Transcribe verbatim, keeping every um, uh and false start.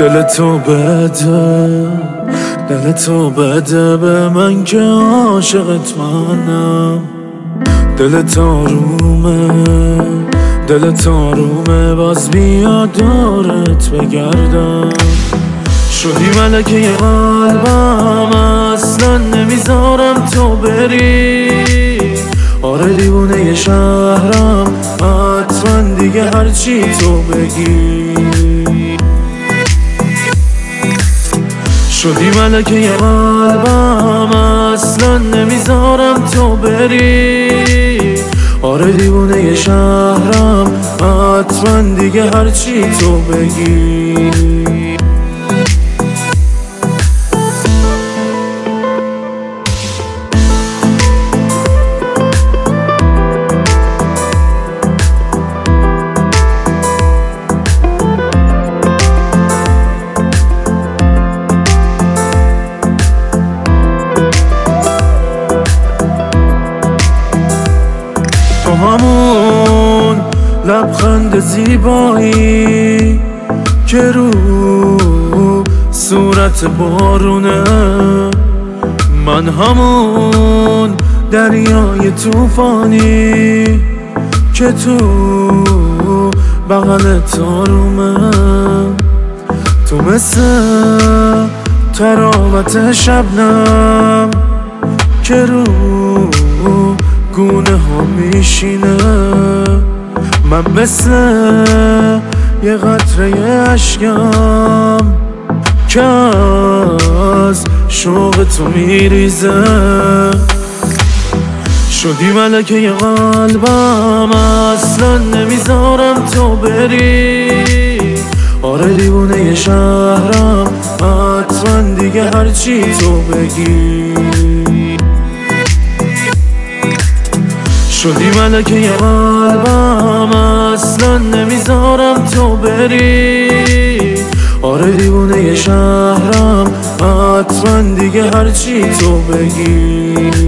دل تو بده، دل تو بده به من که عاشقت منم. دل تو رومه، دل تو رومه، باز بیا دورت بگردم. شدی ملکه قلبم، اصلا نمیذارم تو بری. آره دیوونه شهرم، حتما دیگه هرچی تو بگی. شدی ملکه قلبم، اصلا نمیذارم تو بری. آره دیوونه شهرم، حتما دیگه هرچی تو بگی. تو همون لبخند زیبایی که رو صورت بارونه، من همون دریای توفانی که تو بغل تارومه. تو مثل ترابت شبنم که رو گونه ها میشینه. من مثل یه قطره اشکم که از شوق تو میریزه. شدی ملکه قلبم، اصلا نمیذارم تو بری. آره دیوونه شهرم، حتما دیگه هرچی تو بگی. شدی ملکه قلبم، اصلا نمیذارم تو بری. آره دیوونه شهرم، حتما دیگه هرچی تو بگی.